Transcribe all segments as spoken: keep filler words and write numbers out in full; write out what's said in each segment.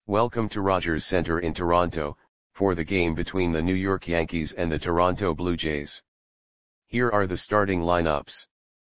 Welcome to Rogers Center in Toronto, for the game between the New York Yankees and the Toronto Blue Jays. Here are the starting lineups.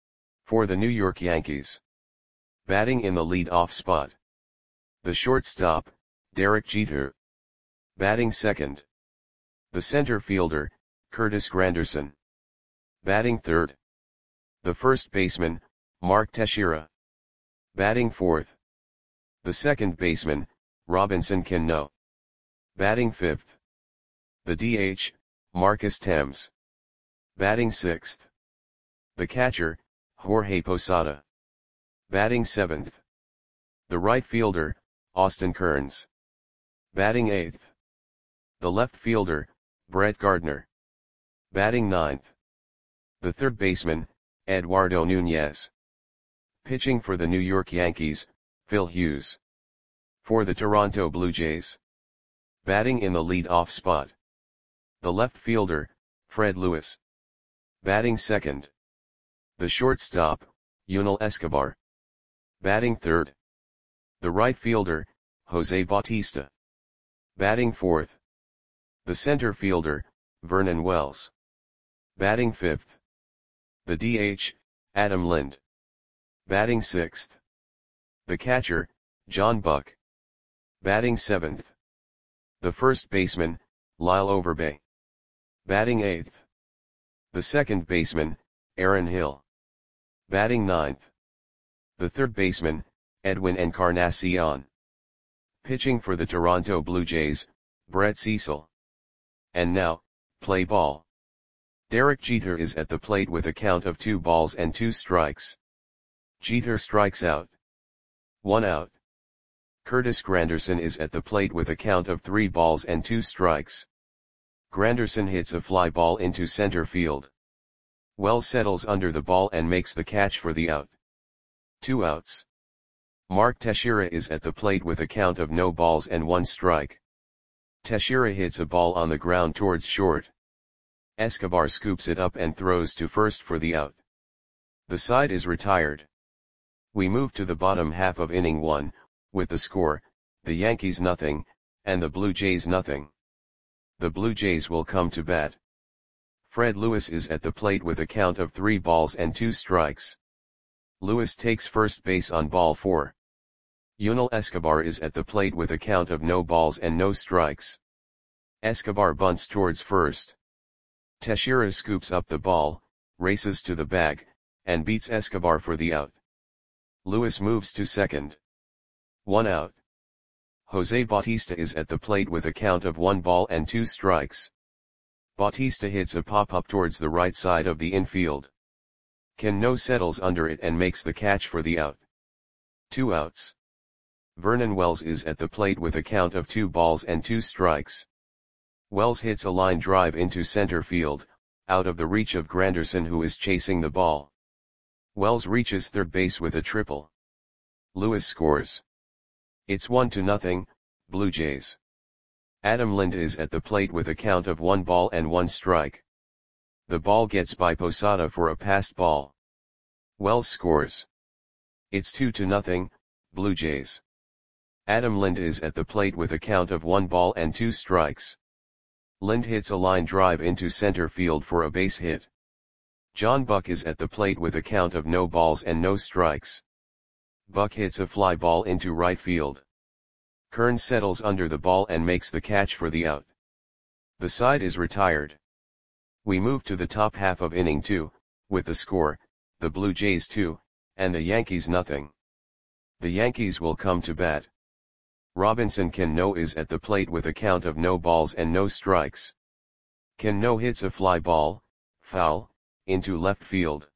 For the New York Yankees. Batting in the lead-off spot. The shortstop, Derek Jeter. Batting second. The center fielder, Curtis Granderson. Batting third. The first baseman, Mark Teixeira. Batting fourth. The second baseman, Robinson Cano. Batting fifth. The D H, Marcus Thames. Batting sixth. The catcher, Jorge Posada. Batting seventh. The right fielder, Austin Kearns. Batting eighth. The left fielder, Brett Gardner. Batting ninth. The third baseman, Eduardo Nunez. Pitching for the New York Yankees, Phil Hughes. For the Toronto Blue Jays. Batting in the lead-off spot. The left fielder, Fred Lewis. Batting second. The shortstop, Yunel Escobar. Batting third. The right fielder, Jose Bautista. Batting fourth. The center fielder, Vernon Wells. Batting fifth. The D H, Adam Lind. Batting sixth. The catcher, John Buck. Batting seventh. The first baseman, Lyle Overbay. Batting eighth. The second baseman, Aaron Hill. Batting ninth. The third baseman, Edwin Encarnacion. Pitching for the Toronto Blue Jays, Brett Cecil. And now, play ball. Derek Jeter is at the plate with a count of two balls and two strikes. Jeter strikes out. One out. Curtis Granderson is at the plate with a count of three balls and two strikes. Granderson hits a fly ball into center field. Wells settles under the ball and makes the catch for the out. Two outs. Mark Teixeira is at the plate with a count of no balls and one strike. Teixeira hits a ball on the ground towards short. Escobar scoops it up and throws to first for the out. The side is retired. We move to the bottom half of inning one, with the score, the Yankees nothing, and the Blue Jays nothing. The Blue Jays will come to bat. Fred Lewis is at the plate with a count of three balls and two strikes. Lewis takes first base on ball four. Yunel Escobar is at the plate with a count of no balls and no strikes. Escobar bunts towards first. Teixeira scoops up the ball, races to the bag, and beats Escobar for the out. Lewis moves to second. One out. Jose Bautista is at the plate with a count of one ball and two strikes. Bautista hits a pop-up towards the right side of the infield. Cano settles under it and makes the catch for the out. Two outs. Vernon Wells is at the plate with a count of two balls and two strikes. Wells hits a line drive into center field, out of the reach of Granderson, who is chasing the ball. Wells reaches third base with a triple. Lewis scores. It's one to nothing, Blue Jays. Adam Lind is at the plate with a count of one ball and one strike. The ball gets by Posada for a passed ball. Wells scores. It's two to nothing, Blue Jays. Adam Lind is at the plate with a count of one ball and two strikes. Lind hits a line drive into center field for a base hit. John Buck is at the plate with a count of no balls and no strikes. Buck hits a fly ball into right field. Kearns settles under the ball and makes the catch for the out. The side is retired. We move to the top half of inning two, with the score, the Blue Jays two, and the Yankees nothing. The Yankees will come to bat. Robinson Cano is at the plate with a count of no balls and no strikes. Cano hits a fly ball, foul, into left field.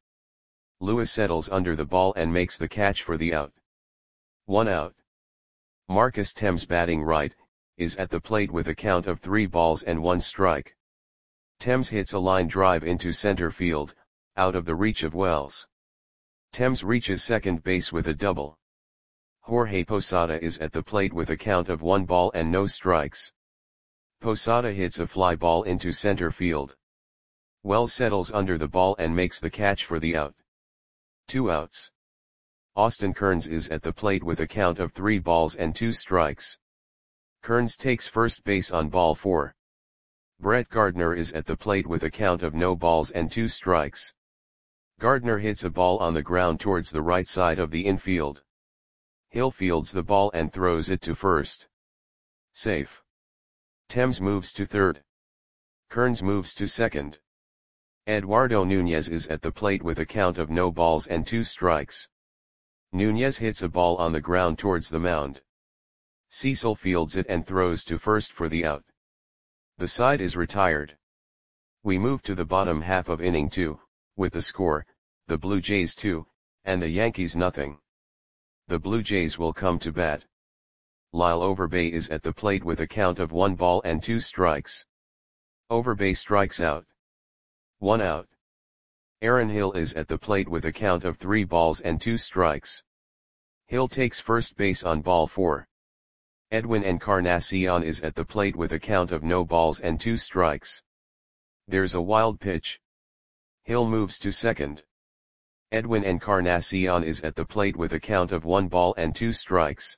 Lewis settles under the ball and makes the catch for the out. One out. Marcus Thames, batting right, is at the plate with a count of three balls and one strike. Thames hits a line drive into center field, out of the reach of Wells. Thames reaches second base with a double. Jorge Posada is at the plate with a count of one ball and no strikes. Posada hits a fly ball into center field. Wells settles under the ball and makes the catch for the out. Two outs. Austin Kearns is at the plate with a count of three balls and two strikes. Kearns takes first base on ball four. Brett Gardner is at the plate with a count of no balls and two strikes. Gardner hits a ball on the ground towards the right side of the infield. Hill fields the ball and throws it to first. Safe. Thames moves to third. Kearns moves to second. Eduardo Nunez is at the plate with a count of no balls and two strikes. Nunez hits a ball on the ground towards the mound. Cecil fields it and throws to first for the out. The side is retired. We move to the bottom half of inning two, with the score, the Blue Jays two, and the Yankees nothing. The Blue Jays will come to bat. Lyle Overbay is at the plate with a count of one ball and two strikes. Overbay strikes out. One out. Aaron Hill is at the plate with a count of three balls and two strikes. Hill takes first base on ball four. Edwin Encarnacion is at the plate with a count of no balls and two strikes. There's a wild pitch. Hill moves to second. Edwin Encarnacion is at the plate with a count of one ball and two strikes.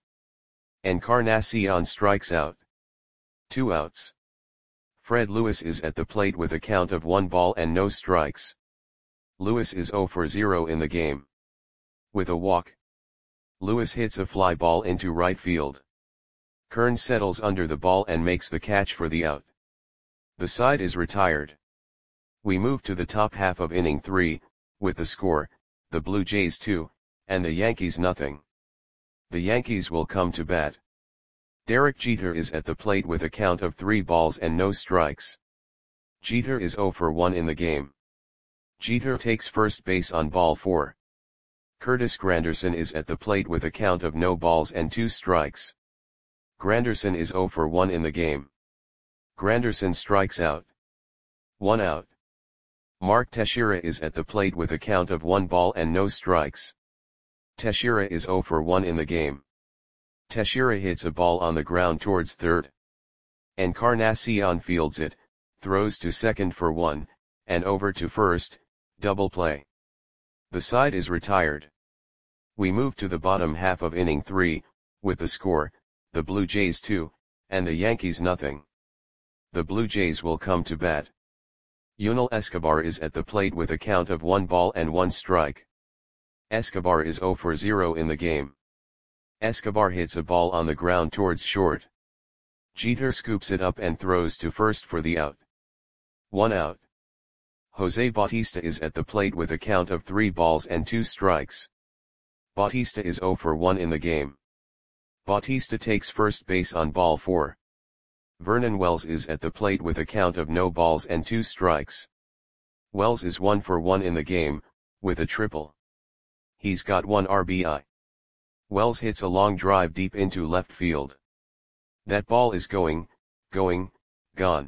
Encarnacion strikes out. Two outs. Fred Lewis is at the plate with a count of one ball and no strikes. Lewis is zero for zero in the game. With a walk, Lewis hits a fly ball into right field. Kearns settles under the ball and makes the catch for the out. The side is retired. We move to the top half of inning three, with the score, the Blue Jays two, and the Yankees nothing. The Yankees will come to bat. Derek Jeter is at the plate with a count of three balls and no strikes. Jeter is zero for one in the game. Jeter takes first base on ball four. Curtis Granderson is at the plate with a count of no balls and two strikes. Granderson is zero for one in the game. Granderson strikes out. One out. Mark Teixeira is at the plate with a count of one ball and no strikes. Teixeira is zero for one in the game. Teixeira hits a ball on the ground towards third. Encarnacion fields it, throws to second for one, and over to first, double play. The side is retired. We move to the bottom half of inning three, with the score, the Blue Jays two, and the Yankees nothing. The Blue Jays will come to bat. Yunel Escobar is at the plate with a count of one ball and one strike. Escobar is zero for zero in the game. Escobar hits a ball on the ground towards short. Jeter scoops it up and throws to first for the out. One out. Jose Bautista is at the plate with a count of three balls and two strikes. Bautista is zero for one in the game. Bautista takes first base on ball four. Vernon Wells is at the plate with a count of no balls and two strikes. Wells is one for one in the game, with a triple. He's got one R B I. Wells hits a long drive deep into left field. That ball is going, going, gone.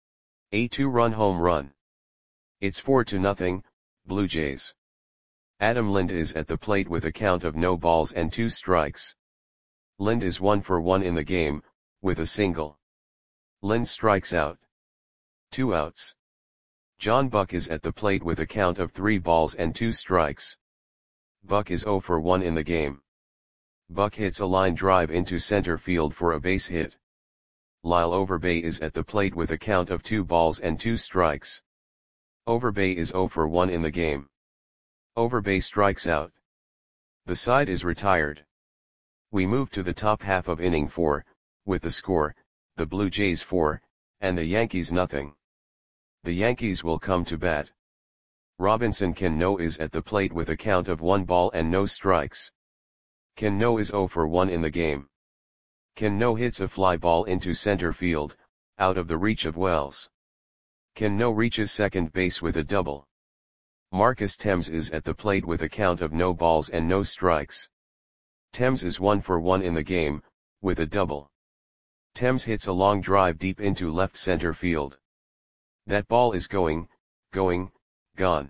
A two-run home run. It's four to nothing, Blue Jays. Adam Lind is at the plate with a count of no balls and two strikes. Lind is one for one in the game, with a single. Lind strikes out. Two outs. John Buck is at the plate with a count of three balls and two strikes. Buck is zero for one in the game. Buck hits a line drive into center field for a base hit. Lyle Overbay is at the plate with a count of two balls and two strikes. Overbay is zero for one in the game. Overbay strikes out. The side is retired. We move to the top half of inning four, with the score, the Blue Jays four, and the Yankees nothing. The Yankees will come to bat. Robinson Cano is at the plate with a count of one ball and no strikes. Cano is zero for one in the game. Cano hits a fly ball into center field, out of the reach of Wells. Cano reaches second base with a double. Marcus Thames is at the plate with a count of no balls and no strikes. Thames is one for one in the game, with a double. Thames hits a long drive deep into left center field. That ball is going, going, gone.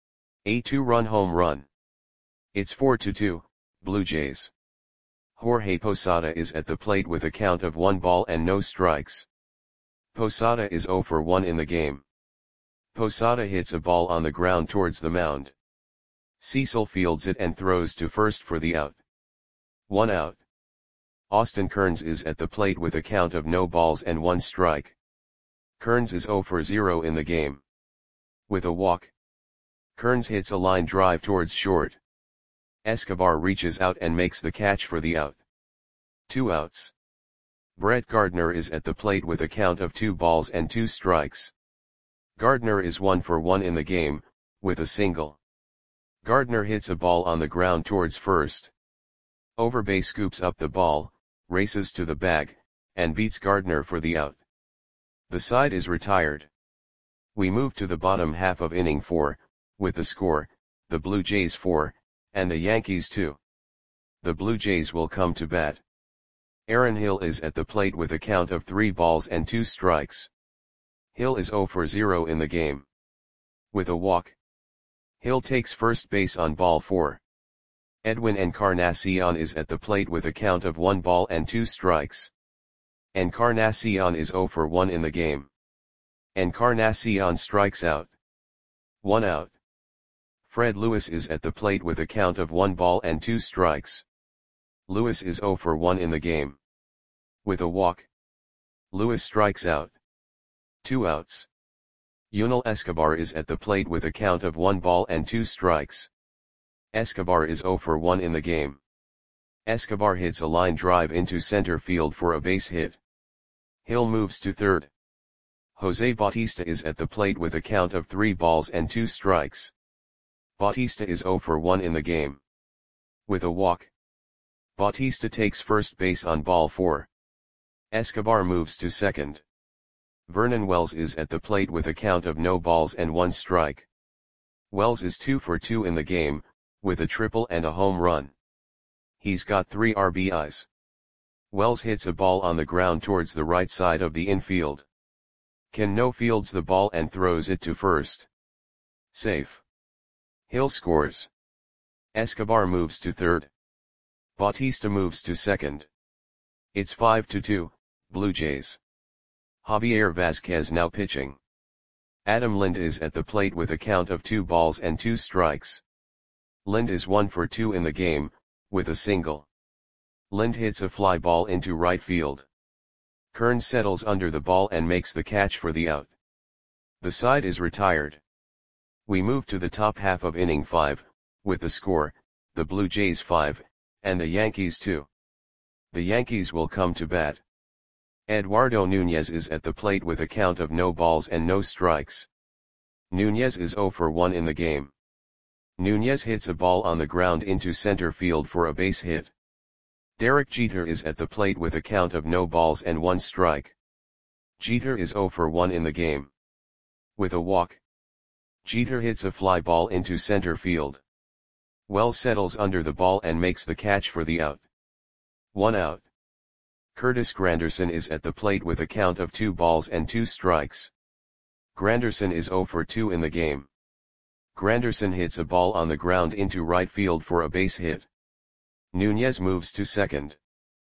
A two-run home run. It's four to two, Blue Jays. Jorge Posada is at the plate with a count of one ball and no strikes. Posada is zero for one in the game. Posada hits a ball on the ground towards the mound. Cecil fields it and throws to first for the out. One out. Austin Kearns is at the plate with a count of no balls and one strike. Kearns is zero for zero in the game. With a walk, Kearns hits a line drive towards short. Escobar reaches out and makes the catch for the out. Two outs. Brett Gardner is at the plate with a count of two balls and two strikes. Gardner is one for one in the game, with a single. Gardner hits a ball on the ground towards first. Overbay scoops up the ball, races to the bag, and beats Gardner for the out. The side is retired. We move to the bottom half of inning four, with the score, the Blue Jays four, and the Yankees two. The Blue Jays will come to bat. Aaron Hill is at the plate with a count of three balls and two strikes. Hill is zero for zero in the game. With a walk, Hill takes first base on ball four. Edwin Encarnacion is at the plate with a count of one ball and two strikes. Encarnacion is zero for one in the game. Encarnacion strikes out. One out. Fred Lewis is at the plate with a count of one ball and two strikes. Lewis is zero for one in the game. With a walk, Lewis strikes out. Two outs. Yunel Escobar is at the plate with a count of one ball and two strikes. Escobar is zero for one in the game. Escobar hits a line drive into center field for a base hit. Hill moves to third. Jose Bautista is at the plate with a count of three balls and two strikes. Bautista is zero for one in the game. With a walk, Bautista takes first base on ball four. Escobar moves to second. Vernon Wells is at the plate with a count of no balls and one strike. Wells is two for two in the game, with a triple and a home run. He's got three R B Is. Wells hits a ball on the ground towards the right side of the infield. Cano fields the ball and throws it to first. Safe. Hill scores. Escobar moves to third. Bautista moves to second. It's five to two, Blue Jays. Javier Vazquez now pitching. Adam Lind is at the plate with a count of two balls and two strikes. Lind is one for two in the game, with a single. Lind hits a fly ball into right field. Kearns settles under the ball and makes the catch for the out. The side is retired. We move to the top half of inning five, with the score, the Blue Jays five, and the Yankees two. The Yankees will come to bat. Eduardo Nunez is at the plate with a count of no balls and no strikes. Nunez is zero for one in the game. Nunez hits a ball on the ground into center field for a base hit. Derek Jeter is at the plate with a count of no balls and one strike. Jeter is zero for one in the game. With a walk, Jeter hits a fly ball into center field. Wells settles under the ball and makes the catch for the out. One out. Curtis Granderson is at the plate with a count of two balls and two strikes. Granderson is zero for two in the game. Granderson hits a ball on the ground into right field for a base hit. Nunez moves to second.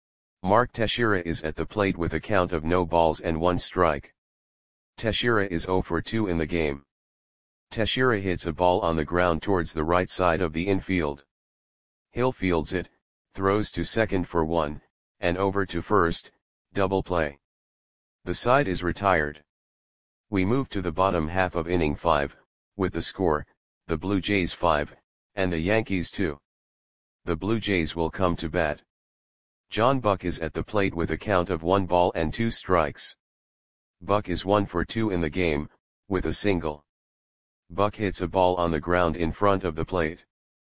Mark Teixeira is at the plate with a count of no balls and one strike. Teixeira is zero for two in the game. Teixeira hits a ball on the ground towards the right side of the infield. Hill fields it, throws to second for one, and over to first, double play. The side is retired. We move to the bottom half of inning five, with the score, the Blue Jays five, and the Yankees two. The Blue Jays will come to bat. John Buck is at the plate with a count of one ball and two strikes. Buck is one for two in the game, with a single. Buck hits a ball on the ground in front of the plate.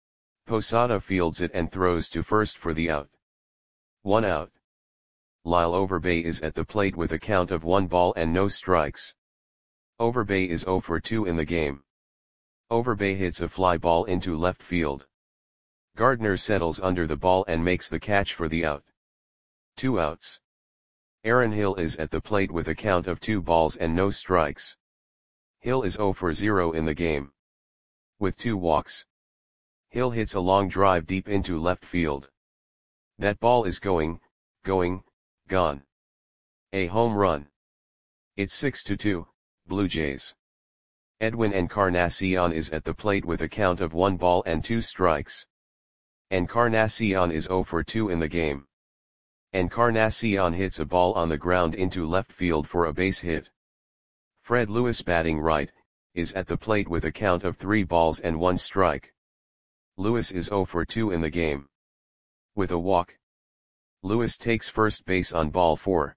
Posada fields it and throws to first for the out. One out. Lyle Overbay is at the plate with a count of one ball and no strikes. Overbay is zero for two in the game. Overbay hits a fly ball into left field. Gardner settles under the ball and makes the catch for the out. Two outs. Aaron Hill is at the plate with a count of two balls and no strikes. Hill is zero for zero in the game. With two walks, Hill hits a long drive deep into left field. That ball is going, going, gone. A home run. It's six to two, Blue Jays. Edwin Encarnacion is at the plate with a count of one ball and two strikes. Encarnacion is zero for two in the game. Encarnacion hits a ball on the ground into left field for a base hit. Fred Lewis, batting right, is at the plate with a count of three balls and one strike. Lewis is oh for two in the game. With a walk, Lewis takes first base on ball four.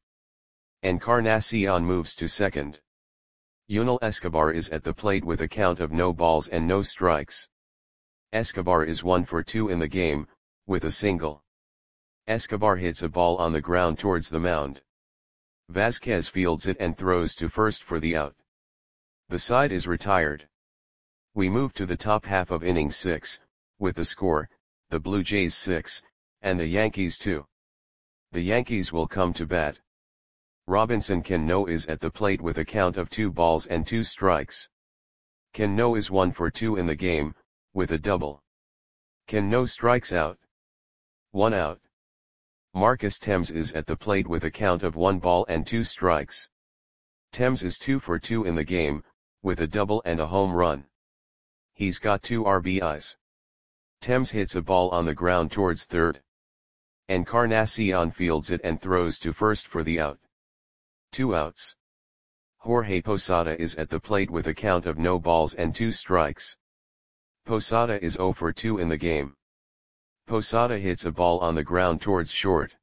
Encarnacion moves to second. Yunel Escobar is at the plate with a count of no balls and no strikes. Escobar is one for two in the game, with a single. Escobar hits a ball on the ground towards the mound. Vasquez fields it and throws to first for the out. The side is retired. We move to the top half of inning six, with the score, the Blue Jays six, and the Yankees two. The Yankees will come to bat. Robinson Cano is at the plate with a count of two balls and two strikes. Cano is one for two in the game, with a double. Cano strikes out. One out. Marcus Thames is at the plate with a count of one ball and two strikes. Thames is two for two in the game, with a double and a home run. He's got two R B Is. Thames hits a ball on the ground towards third. Encarnacion fields it and throws to first for the out. Two outs. Jorge Posada is at the plate with a count of no balls and two strikes. Posada is oh for two in the game. Posada hits a ball on the ground towards short.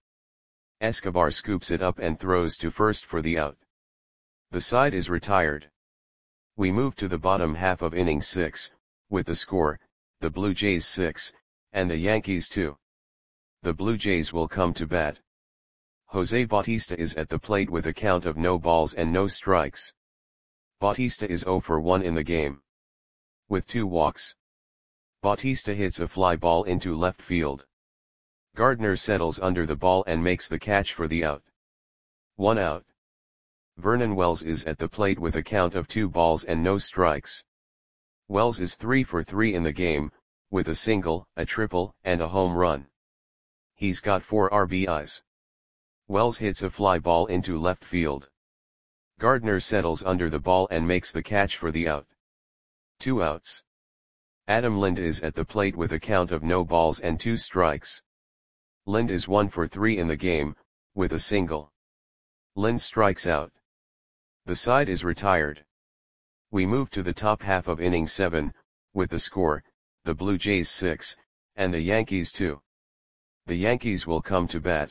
Escobar scoops it up and throws to first for the out. The side is retired. We move to the bottom half of inning six, with the score, the Blue Jays six, and the Yankees two. The Blue Jays will come to bat. Jose Bautista is at the plate with a count of no balls and no strikes. Bautista is oh for one in the game. With two walks, Bautista hits a fly ball into left field. Gardner settles under the ball and makes the catch for the out. One out. Vernon Wells is at the plate with a count of two balls and no strikes. Wells is three for three in the game, with a single, a triple, and a home run. He's got four R B Is. Wells hits a fly ball into left field. Gardner settles under the ball and makes the catch for the out. Two outs. Adam Lind is at the plate with a count of no balls and two strikes. Lind is one for three in the game, with a single. Lind strikes out. The side is retired. We move to the top half of inning seven, with the score, the Blue Jays six, and the Yankees two. The Yankees will come to bat.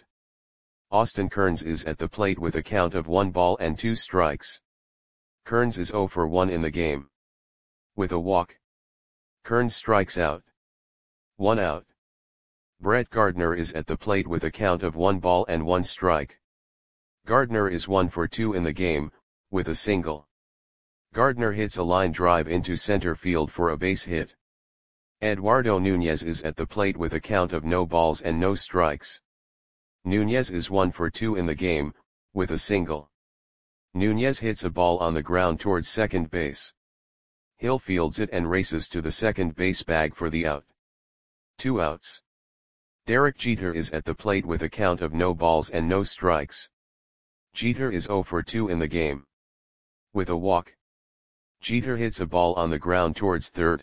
Austin Kearns is at the plate with a count of one ball and two strikes. Kearns is oh for one in the game. With a walk, Kearns strikes out. One out. Brett Gardner is at the plate with a count of one ball and one strike. Gardner is one for two in the game, with a single. Gardner hits a line drive into center field for a base hit. Eduardo Nunez is at the plate with a count of no balls and no strikes. Nunez is one for two in the game, with a single. Nunez hits a ball on the ground towards second base. Hill fields it and races to the second base bag for the out. Two outs. Derek Jeter is at the plate with a count of no balls and no strikes. Jeter is oh for two in the game. With a walk, Jeter hits a ball on the ground towards third.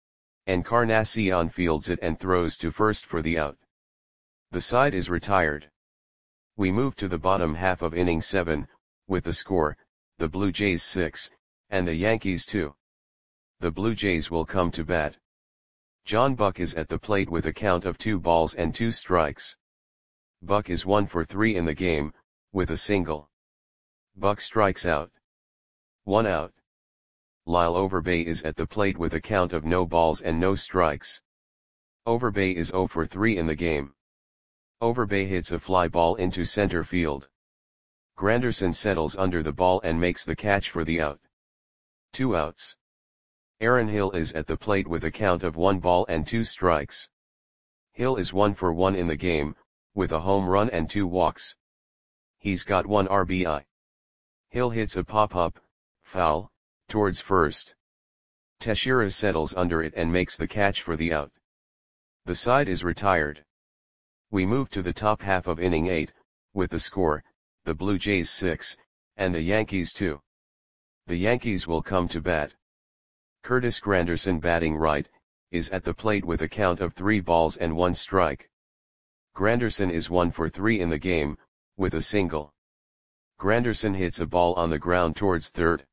Encarnacion fields it and throws to first for the out. The side is retired. We move to the bottom half of inning seven, with the score, the Blue Jays six, and the Yankees two. The Blue Jays will come to bat. John Buck is at the plate with a count of two balls and two strikes. Buck is one for three in the game, with a single. Buck strikes out. One out. Lyle Overbay is at the plate with a count of no balls and no strikes. Overbay is oh for three in the game. Overbay hits a fly ball into center field. Granderson settles under the ball and makes the catch for the out. Two outs. Aaron Hill is at the plate with a count of one ball and two strikes. Hill is one for one in the game, with a home run and two walks. He's got one R B I. Hill hits a pop-up, foul, towards first. Teixeira settles under it and makes the catch for the out. The side is retired. We move to the top half of inning eight, with the score, the Blue Jays six, and the Yankees two. The Yankees will come to bat. Curtis Granderson, batting right, is at the plate with a count of three balls and one strike. Granderson is one for three in the game, with a single. Granderson hits a ball on the ground towards third.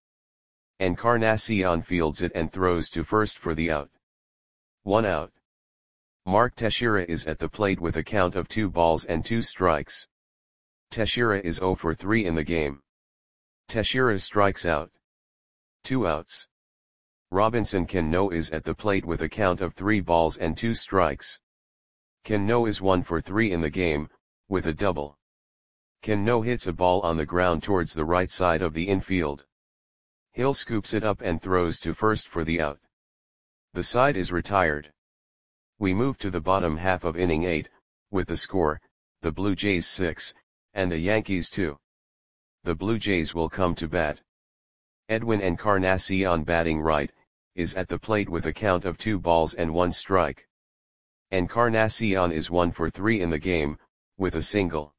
Encarnacion fields it and throws to first for the out. One out. Mark Teixeira is at the plate with a count of two balls and two strikes. Teixeira is zero for three in the game. Teixeira strikes out. Two outs. Robinson Cano is at the plate with a count of three balls and two strikes. Cano is one for three in the game, with a double. Cano hits a ball on the ground towards the right side of the infield. Hill scoops it up and throws to first for the out. The side is retired. We move to the bottom half of inning eight, with the score, the Blue Jays six, and the Yankees two. The Blue Jays will come to bat. Edwin Encarnacion, batting right, is at the plate with a count of two balls and one strike. Encarnacion is one for three in the game, with a single.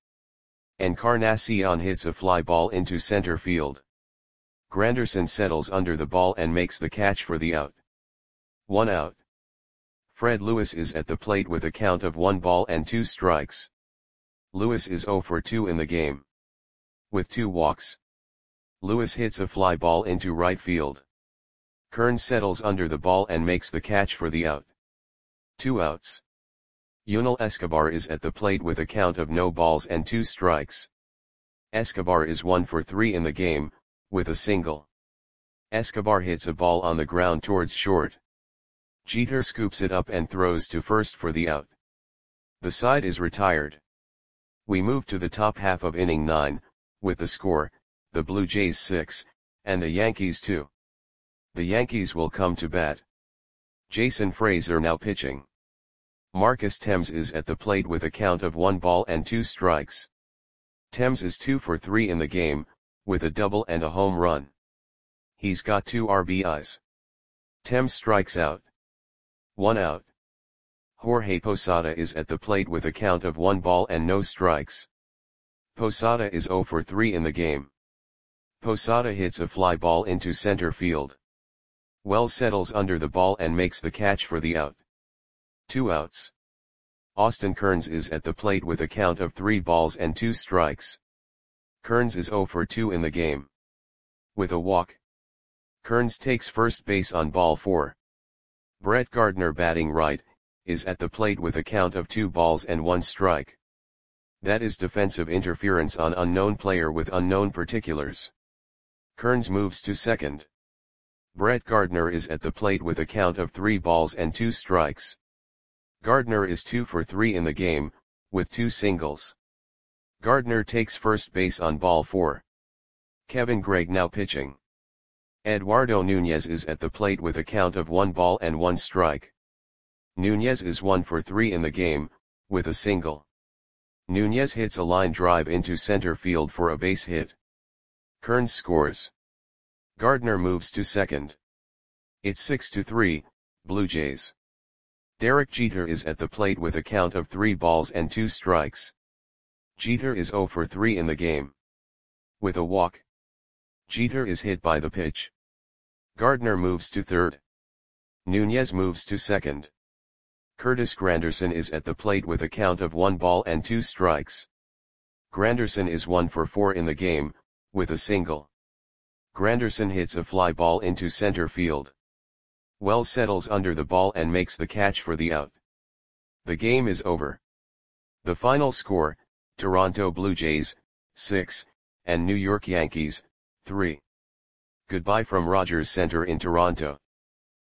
Encarnacion hits a fly ball into center field. Granderson settles under the ball and makes the catch for the out. One out. Fred Lewis is at the plate with a count of one ball and two strikes. Lewis is zero for two in the game. With two walks. Lewis hits a fly ball into right field. Kearns settles under the ball and makes the catch for the out. Two outs. Yunel Escobar is at the plate with a count of no balls and two strikes. Escobar is one for three in the game, with a single. Escobar hits a ball on the ground towards short. Jeter scoops it up and throws to first for the out. The side is retired. We move to the top half of inning nine, with the score, the Blue Jays six, and the Yankees two. The Yankees will come to bat. Jason Frazier now pitching. Marcus Thames is at the plate with a count of one ball and two strikes. Thames is two for three in the game, with a double and a home run. He's got two R B Is. Thames strikes out. One out. Jorge Posada is at the plate with a count of one ball and no strikes. Posada is zero for three in the game. Posada hits a fly ball into center field. Wells settles under the ball and makes the catch for the out. Two outs. Austin Kearns is at the plate with a count of three balls and two strikes. Kearns is zero for two in the game. With a walk. Kearns takes first base on ball four. Brett Gardner, batting right, is at the plate with a count of two balls and one strike. That is defensive interference on unknown player with unknown particulars. Kearns moves to second. Brett Gardner is at the plate with a count of three balls and two strikes. Gardner is two for three in the game, with two singles. Gardner takes first base on ball four. Kevin Gregg now pitching. Eduardo Nunez is at the plate with a count of one ball and one strike. Nunez is one for three in the game, with a single. Nunez hits a line drive into center field for a base hit. Kearns scores. Gardner moves to second. It's six to three, Blue Jays. Derek Jeter is at the plate with a count of three balls and two strikes. Jeter is zero for three in the game. With a walk. Jeter is hit by the pitch. Gardner moves to third. Nunez moves to second. Curtis Granderson is at the plate with a count of one ball and two strikes. Granderson is one for four in the game, with a single. Granderson hits a fly ball into center field. Wells settles under the ball and makes the catch for the out. The game is over. The final score, Toronto Blue Jays, six, and New York Yankees, three. Goodbye from Rogers Center in Toronto.